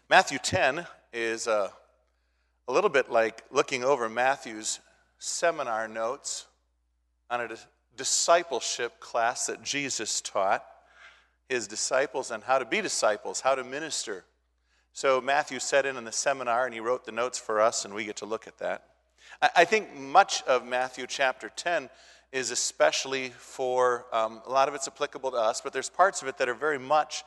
Matthew 10 is a little bit like looking over Matthew's seminar notes on a discipleship class that Jesus taught his disciples on how to be disciples, how to minister. So Matthew sat in the seminar and he wrote the notes for us, and we get to look at that. I think much of Matthew chapter 10 is especially for, a lot of it's applicable to us, but there's parts of it that are very much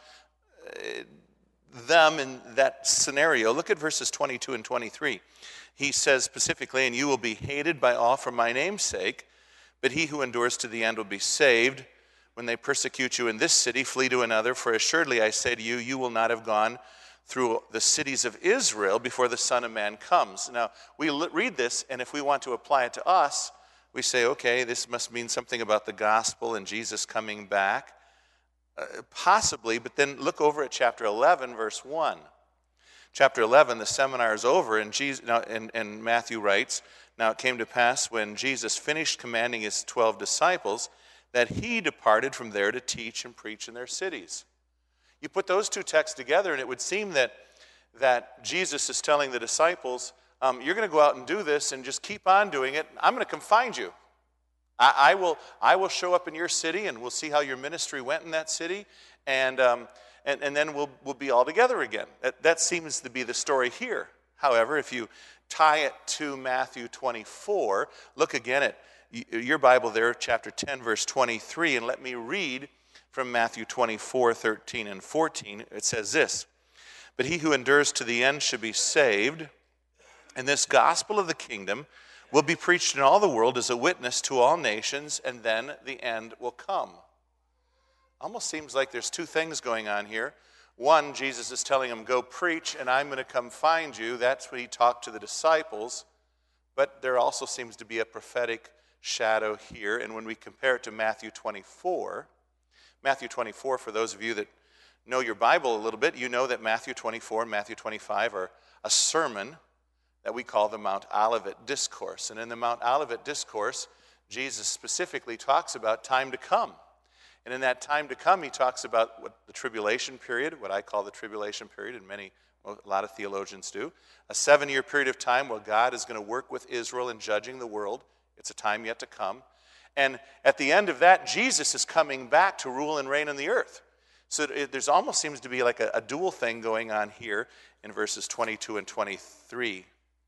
them in that scenario. Look at verses 22 and 23. He says specifically, "And you will be hated by all for my name's sake, but he who endures to the end will be saved. When they persecute you in this city, flee to another, for assuredly I say to you, you will not have gone through the cities of Israel before the Son of Man comes." Now, we read this, and if we want to apply it to us, we say, okay, this must mean something about the gospel and Jesus coming back. Possibly, but then look over at chapter 11, verse 1. Chapter 11, the seminar is over, and Matthew writes, "Now it came to pass when Jesus finished commanding his 12 disciples that he departed from there to teach and preach in their cities." You put those two texts together, and it would seem that Jesus is telling the disciples, you're going to go out and do this and just keep on doing it. I'm going to come find you. I will show up in your city, and we'll see how your ministry went in that city, and then we'll be all together again. That seems to be the story here. However, if you tie it to Matthew 24, look again at your Bible there, chapter 10, verse 23, and let me read from Matthew 24, 13 and 14. It says this, "But he who endures to the end should be saved, and this gospel of the kingdom will be preached in all the world as a witness to all nations, and then the end will come." Almost seems like there's two things going on here. One, Jesus is telling them, go preach, and I'm going to come find you. That's what he talked to the disciples. But there also seems to be a prophetic shadow here. And when we compare it to Matthew 24, for those of you that know your Bible a little bit, you know that Matthew 24 and Matthew 25 are a sermon that we call the Mount Olivet Discourse. And in the Mount Olivet Discourse, Jesus specifically talks about time to come. And in that time to come, he talks about what the tribulation period, what I call the tribulation period, and a lot of theologians do, a 7-year period of time where God is going to work with Israel in judging the world. It's a time yet to come. And at the end of that, Jesus is coming back to rule and reign on the earth. So there's almost seems to be like a dual thing going on here in verses 22 and 23.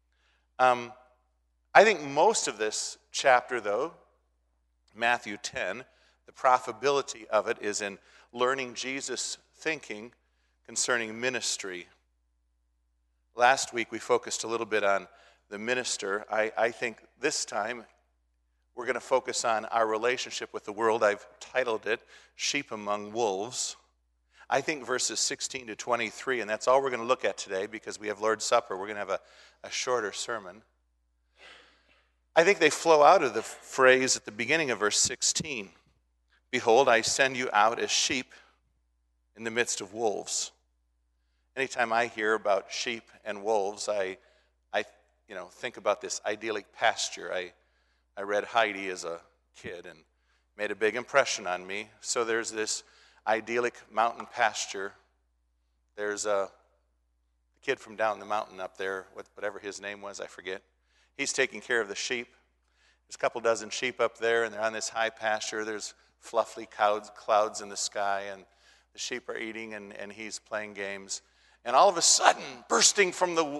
I think most of this chapter, though, Matthew 10, the profitability of it is in learning Jesus' thinking concerning ministry. Last week we focused a little bit on the minister. I think this time we're going to focus on our relationship with the world. I've titled it, Sheep Among Wolves. I think verses 16 to 23, and that's all we're going to look at today because we have Lord's Supper. We're going to have a shorter sermon. I think they flow out of the phrase at the beginning of verse 16. "Behold, I send you out as sheep in the midst of wolves." Anytime I hear about sheep and wolves, I think about this idyllic pasture. I read Heidi as a kid and made a big impression on me. So there's this idyllic mountain pasture. There's a kid from down the mountain up there, whatever his name was, I forget. He's taking care of the sheep. There's a couple dozen sheep up there, and they're on this high pasture. There's fluffy clouds in the sky, and the sheep are eating, and he's playing games. And all of a sudden, bursting from the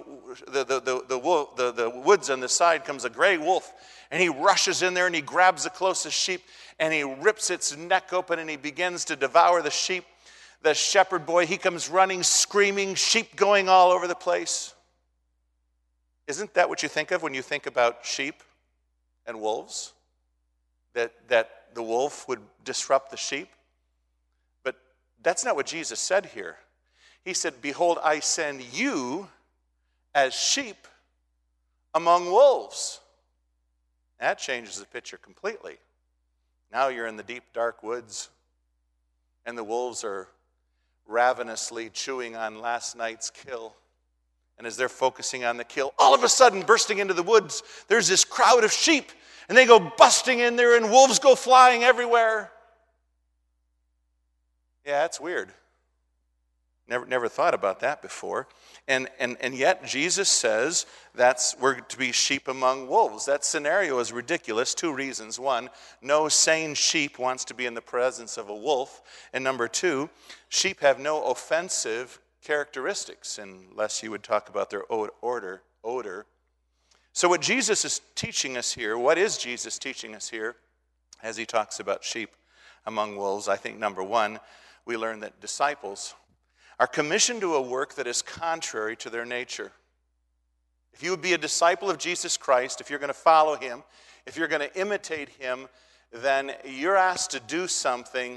woods on the side comes a gray wolf, and he rushes in there, and he grabs the closest sheep, and he rips its neck open, and he begins to devour the sheep. The shepherd boy, he comes running, screaming, sheep going all over the place. Isn't that what you think of when you think about sheep and wolves? That the wolf would disrupt the sheep? But that's not what Jesus said here. He said, "Behold, I send you as sheep among wolves." That changes the picture completely. Now you're in the deep, dark woods, and the wolves are ravenously chewing on last night's kill. And as they're focusing on the kill, all of a sudden, bursting into the woods, there's this crowd of sheep, and they go busting in there, and wolves go flying everywhere. Yeah, it's weird. Never thought about that before. And yet Jesus says we're to be sheep among wolves. That scenario is ridiculous. 2 reasons. 1, no sane sheep wants to be in the presence of a wolf. And number 2, sheep have no offensive characteristics, unless you would talk about their odor. So what Jesus is teaching us here, what is Jesus teaching us here as he talks about sheep among wolves? I think number 1, we learn that disciples are commissioned to a work that is contrary to their nature. If you would be a disciple of Jesus Christ, if you're going to follow him, if you're going to imitate him, then you're asked to do something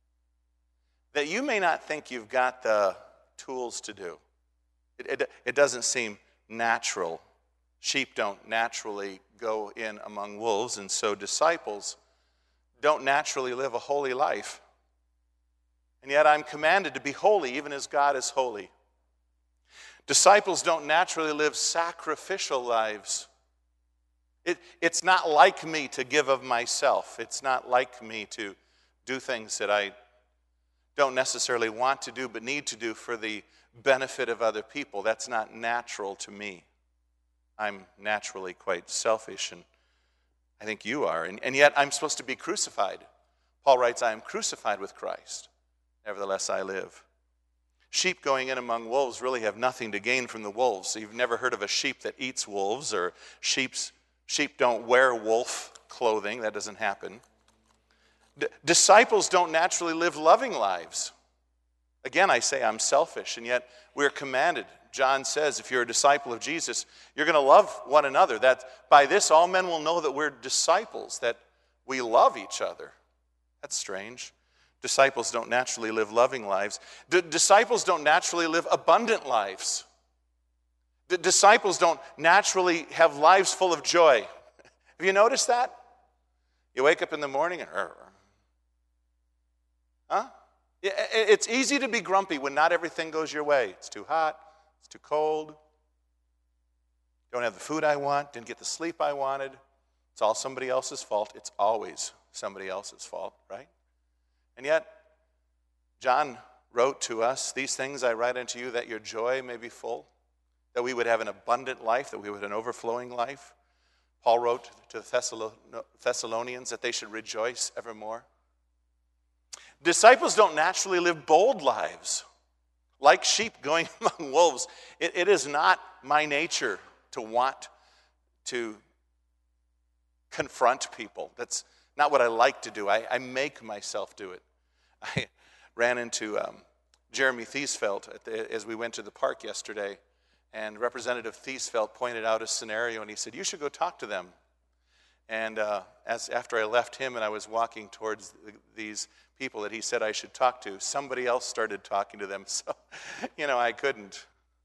that you may not think you've got the tools to do. It doesn't seem natural. Sheep don't naturally go in among wolves, and so disciples don't naturally live a holy life. And yet I'm commanded to be holy, even as God is holy. Disciples don't naturally live sacrificial lives. It's not like me to give of myself. It's not like me to do things that I don't necessarily want to do but need to do for the benefit of other people. That's not natural to me. I'm naturally quite selfish, and I think you are. And yet I'm supposed to be crucified. Paul writes, I am crucified with Christ. Nevertheless, I live. Sheep going in among wolves really have nothing to gain from the wolves. So you've never heard of a sheep that eats wolves, or sheep don't wear wolf clothing. That doesn't happen. Disciples don't naturally live loving lives. Again, I say I'm selfish, and yet we're commanded. John says, if you're a disciple of Jesus, you're going to love one another. That by this all men will know that we're disciples, that we love each other. That's strange. Disciples don't naturally live loving lives. Disciples don't naturally live abundant lives. Disciples don't naturally have lives full of joy. Have you noticed that? You wake up in the morning and, It's easy to be grumpy when not everything goes your way. It's too hot, it's too cold, don't have the food I want, didn't get the sleep I wanted. It's all somebody else's fault. It's always somebody else's fault, right? And yet, John wrote to us, these things I write unto you that your joy may be full, that we would have an abundant life, that we would have an overflowing life. Paul wrote to the Thessalonians that they should rejoice evermore. Disciples don't naturally live bold lives. Like sheep going among wolves, it is not my nature to want to confront people. That's not what I like to do. I make myself do it. I ran into Jeremy Thiesfeld as we went to the park yesterday, and Representative Thiesfeld pointed out a scenario, and he said, you should go talk to them. And after I left him and I was walking towards these people that he said I should talk to, somebody else started talking to them, so, I couldn't.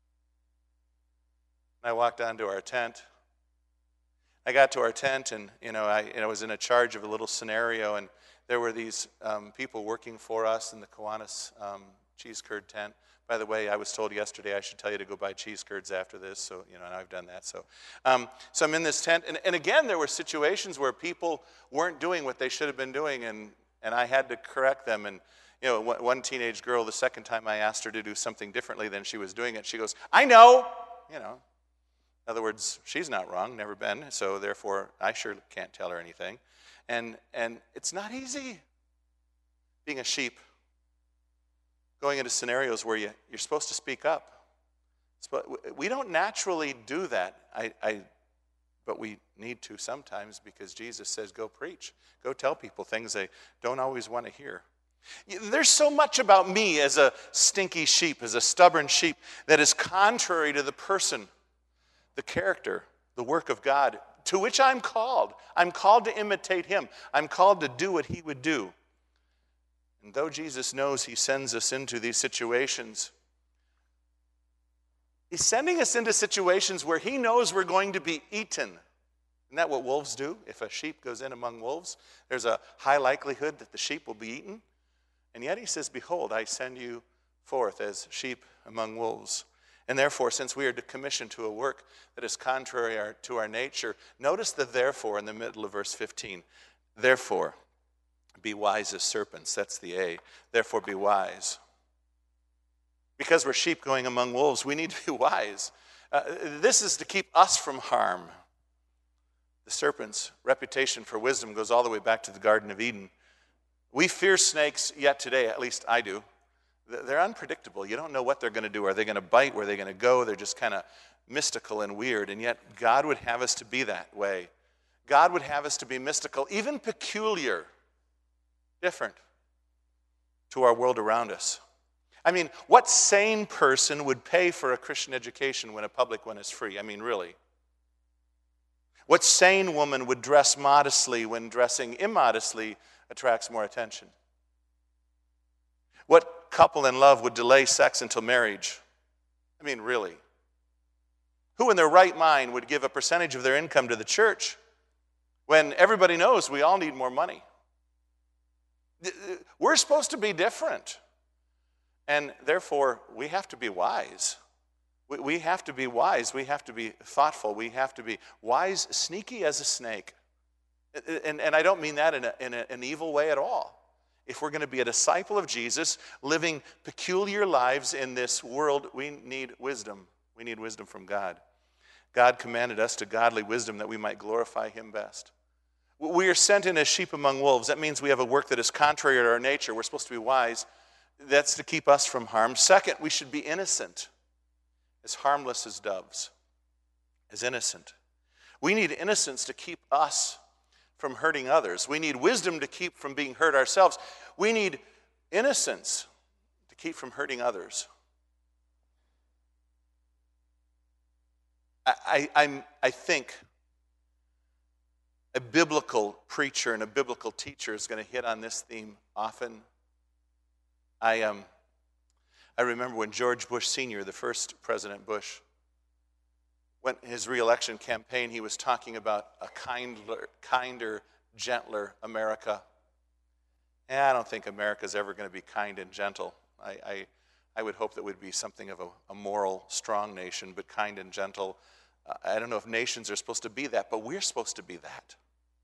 I walked onto our tent. I got to our tent, and, I was in a charge of a little scenario, and there were these people working for us in the Kiwanis cheese curd tent. By the way, I was told yesterday I should tell you to go buy cheese curds after this, so, and I've done that. So I'm in this tent, and again, there were situations where people weren't doing what they should have been doing, and I had to correct them. And, one teenage girl, the second time I asked her to do something differently than she was doing it, she goes, I know, In other words, she's not wrong, never been, so therefore I sure can't tell her anything. And it's not easy being a sheep, going into scenarios where you're supposed to speak up. We don't naturally do that, but we need to sometimes, because Jesus says, go preach. Go tell people things they don't always want to hear. There's so much about me as a stinky sheep, as a stubborn sheep, that is contrary to the person, the character, the work of God, to which I'm called. I'm called to imitate him. I'm called to do what he would do. And though Jesus knows he sends us into these situations, he's sending us into situations where he knows we're going to be eaten. Isn't that what wolves do? If a sheep goes in among wolves, there's a high likelihood that the sheep will be eaten. And yet he says, behold, I send you forth as sheep among wolves. And therefore, since we are commissioned to a work that is contrary to our nature, notice the therefore in the middle of verse 15. Therefore, be wise as serpents. That's the A. Therefore, be wise. Because we're sheep going among wolves, we need to be wise. This is to keep us from harm. The serpent's reputation for wisdom goes all the way back to the Garden of Eden. We fear snakes yet today, at least I do. They're unpredictable. You don't know what they're going to do. Are they going to bite? Where are they going to go? They're just kind of mystical and weird, and yet God would have us to be that way. God would have us to be mystical, even peculiar, different to our world around us. I mean, what sane person would pay for a Christian education when a public one is free? I mean, really. What sane woman would dress modestly when dressing immodestly attracts more attention? What couple in love would delay sex until marriage? I mean, really. Who in their right mind would give a percentage of their income to the church when everybody knows we all need more money? We're supposed to be different. And therefore, we have to be wise. We have to be wise. We have to be thoughtful. We have to be wise, sneaky as a snake. And I don't mean that in an evil way at all. If we're going to be a disciple of Jesus, living peculiar lives in this world, we need wisdom. We need wisdom from God. God commanded us to godly wisdom that we might glorify him best. We are sent in as sheep among wolves. That means we have a work that is contrary to our nature. We're supposed to be wise. That's to keep us from harm. Second, we should be innocent, as harmless as doves, as innocent. We need innocence to keep us from hurting others. We need wisdom to keep from being hurt ourselves. We need innocence to keep from hurting others. I think a biblical preacher and a biblical teacher is going to hit on this theme often. I remember when George Bush Sr., the first President Bush, went his re-election campaign, he was talking about a kinder, gentler America. And I don't think America's ever going to be kind and gentle. I would hope that we'd be something of a moral, strong nation, but kind and gentle. I don't know if nations are supposed to be that, but we're supposed to be that.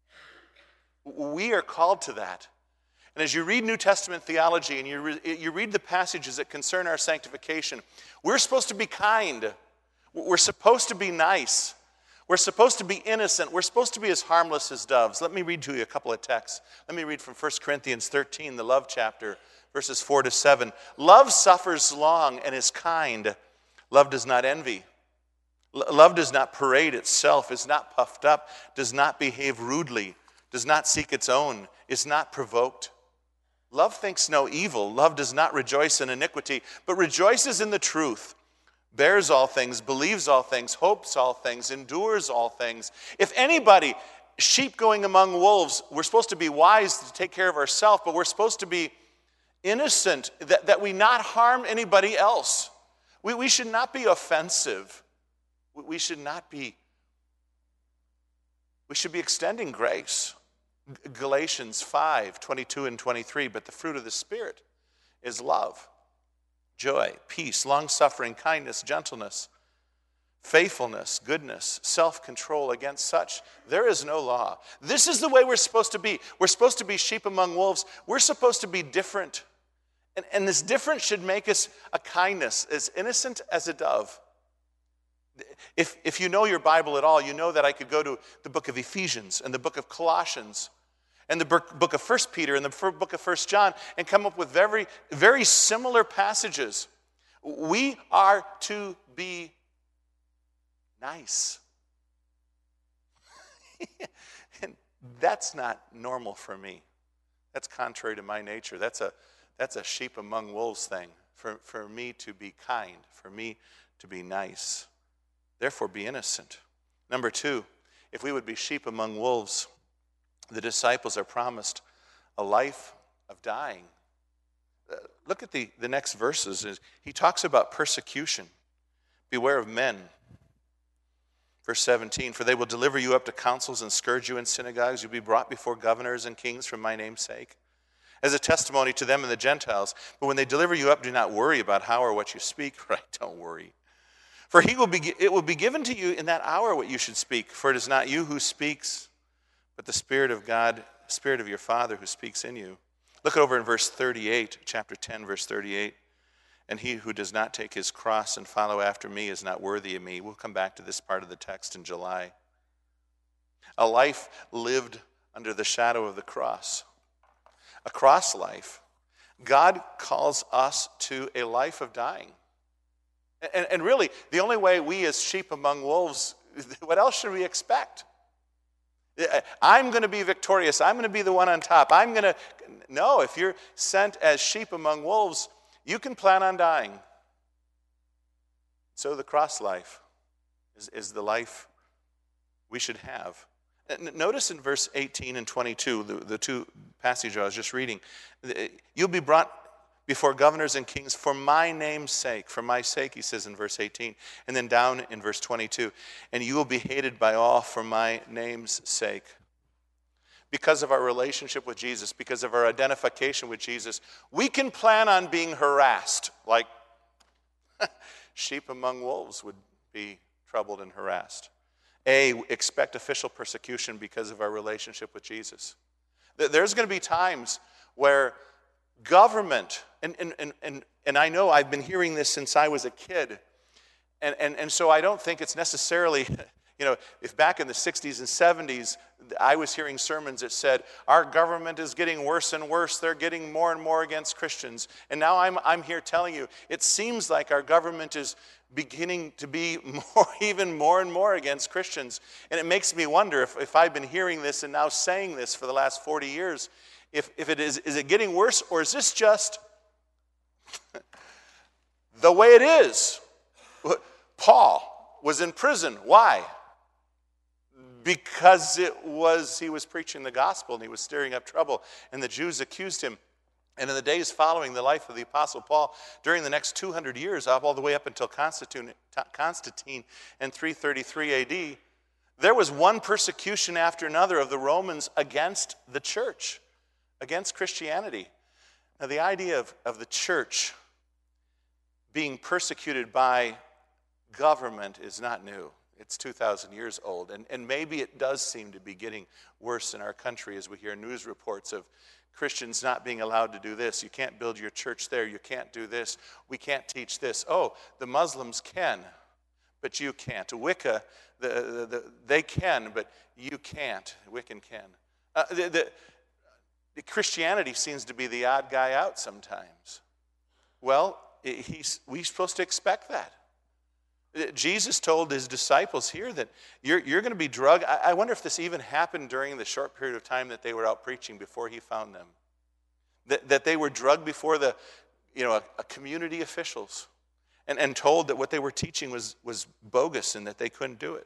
We are called to that. And as you read New Testament theology and you read the passages that concern our sanctification, we're supposed to be kind. We're supposed to be nice. We're supposed to be innocent. We're supposed to be as harmless as doves. Let me read to you a couple of texts. Let me read from 1 Corinthians 13, the love chapter, verses 4 to 7. Love suffers long and is kind. Love does not envy. Love does not parade itself, is not puffed up, does not behave rudely, does not seek its own, is not provoked. Love thinks no evil. Love does not rejoice in iniquity, but rejoices in the truth, bears all things, believes all things, hopes all things, endures all things. If anybody, sheep going among wolves, we're supposed to be wise to take care of ourselves, but we're supposed to be innocent, that we not harm anybody else. We should not be offensive. We should be extending grace. Galatians 5, 22 and 23, but the fruit of the Spirit is love, joy, peace, long-suffering, kindness, gentleness, faithfulness, goodness, self-control. Against such there is no law. This is the way we're supposed to be. We're supposed to be sheep among wolves. We're supposed to be different. And this difference should make us a kindness, as innocent as a dove. If you know your Bible at all, you know that I could go to the book of Ephesians and the book of Colossians and the book of 1 Peter and the book of 1 John and come up with very, very similar passages. We are to be nice. And that's not normal for me. That's contrary to my nature. That's a sheep among wolves thing. For me to be kind, for me to be nice. Therefore, be innocent. Number 2, if we would be sheep among wolves, the disciples are promised a life of dying. Look at the next verses. He talks about persecution. Beware of men. Verse 17, for they will deliver you up to councils and scourge you in synagogues. You'll be brought before governors and kings for my name's sake, as a testimony to them and the Gentiles. But when they deliver you up, do not worry about how or what you speak. Right, don't worry. For it will be given to you in that hour what you should speak. For it is not you who speaks, but the Spirit of God, the Spirit of your Father who speaks in you. Look over in verse 38, chapter 10, verse 38. And he who does not take his cross and follow after me is not worthy of me. We'll come back to this part of the text in July. A life lived under the shadow of the cross. A cross life. God calls us to a life of dying. And really, the only way we as sheep among wolves, what else should we expect? I'm going to be victorious. I'm going to be the one on top. No, if you're sent as sheep among wolves, you can plan on dying. So the cross life is the life we should have. Notice in verse 18 and 22, the two passages I was just reading, you'll be brought before governors and kings for my name's sake. For my sake, he says in verse 18. And then down in verse 22, and you will be hated by all for my name's sake. Because of our relationship with Jesus, because of our identification with Jesus, we can plan on being harassed, like sheep among wolves would be troubled and harassed. Expect official persecution because of our relationship with Jesus. There's going to be times where government, and I know I've been hearing this since I was a kid, and so I don't think it's necessarily, if back in the 60s and 70s, I was hearing sermons that said, our government is getting worse and worse, they're getting more and more against Christians. And now I'm here telling you, it seems like our government is beginning to be even more and more against Christians. And it makes me wonder if I've been hearing this and now saying this for the last 40 years, if it is it getting worse, or is this just the way it is? Paul was in prison. Why? Because he was preaching the gospel and he was stirring up trouble, and the Jews accused him. And in the days following the life of the Apostle Paul, during the next 200 years, all the way up until Constantine in 333 AD, there was one persecution after another of the Romans against the church, against Christianity. Now, the idea of the church being persecuted by government is not new. It's 2,000 years old, and maybe it does seem to be getting worse in our country as we hear news reports of Christians not being allowed to do this. You can't build your church there. You can't do this. We can't teach this. Oh, the Muslims can, but you can't. Wicca, they can, but you can't. Wiccan can. The Christianity seems to be the odd guy out sometimes. Well, we're supposed to expect that. Jesus told his disciples here that you're going to be drugged. I wonder if this even happened during the short period of time that they were out preaching before he found them. That they were drugged before a community officials and told that what they were teaching was bogus and that they couldn't do it.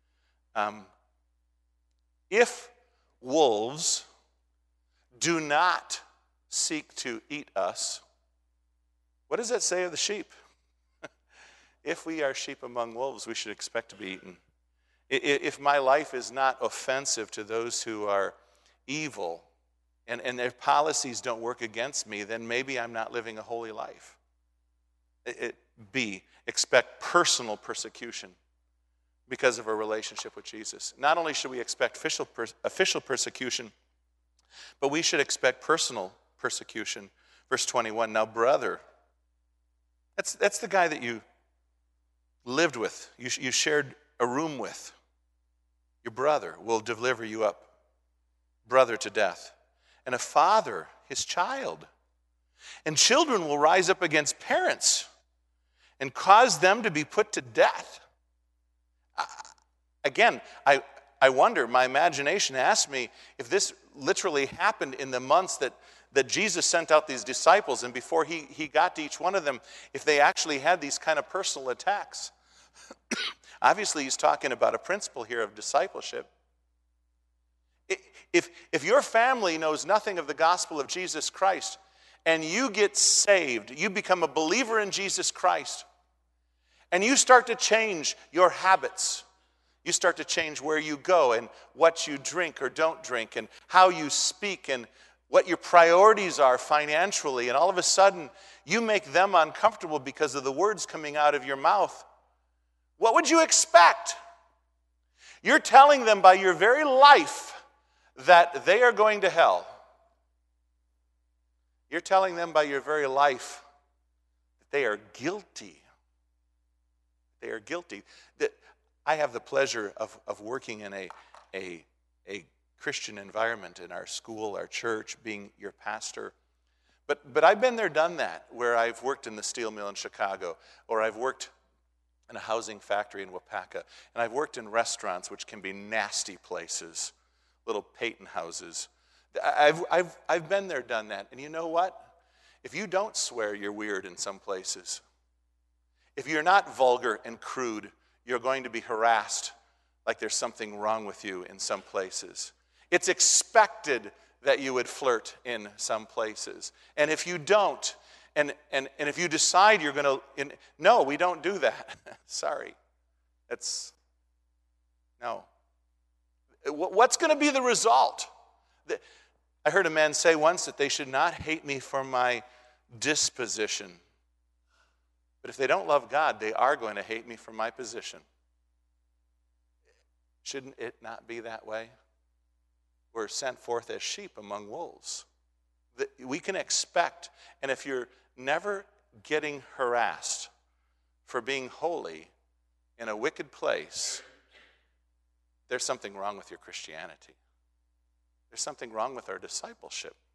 If wolves do not seek to eat us, what does that say of the sheep? If we are sheep among wolves, we should expect to be eaten. If my life is not offensive to those who are evil and their policies don't work against me, then maybe I'm not living a holy life. Expect personal persecution because of our relationship with Jesus. Not only should we expect official persecution, but we should expect personal persecution. Verse 21, now brother, that's the guy that you lived with, you shared a room with. Your brother will deliver you up, brother, to death. And a father, his child. And children will rise up against parents and cause them to be put to death. Again, I wonder, my imagination asked me if this literally happened in the months that Jesus sent out these disciples, and before he got to each one of them, if they actually had these kind of personal attacks. Obviously, he's talking about a principle here of discipleship. If your family knows nothing of the gospel of Jesus Christ, and you get saved, you become a believer in Jesus Christ, and you start to change your habits, you start to change where you go and what you drink or don't drink and how you speak and what your priorities are financially, and all of a sudden you make them uncomfortable because of the words coming out of your mouth, what would you expect? You're telling them by your very life that they are going to hell. You're telling them by your very life that they are guilty. They are guilty. I have the pleasure of working in a Christian environment in our school, our church, being your pastor. But I've been there, done that, where I've worked in the steel mill in Chicago, or I've worked in a housing factory in Wapaka, and I've worked in restaurants, which can be nasty places, little Peyton houses. I've been there, done that, and you know what? If you don't swear, you're weird in some places. If you're not vulgar and crude, you're going to be harassed like there's something wrong with you in some places. It's expected that you would flirt in some places. And if you don't, and if you decide you're going to, no, we don't do that. Sorry. No. What's going to be the result? I heard a man say once that they should not hate me for my disposition. But if they don't love God, they are going to hate me for my position. Shouldn't it not be that way? We're sent forth as sheep among wolves. We can expect, and if you're never getting harassed for being holy in a wicked place, there's something wrong with your Christianity. There's something wrong with our discipleship.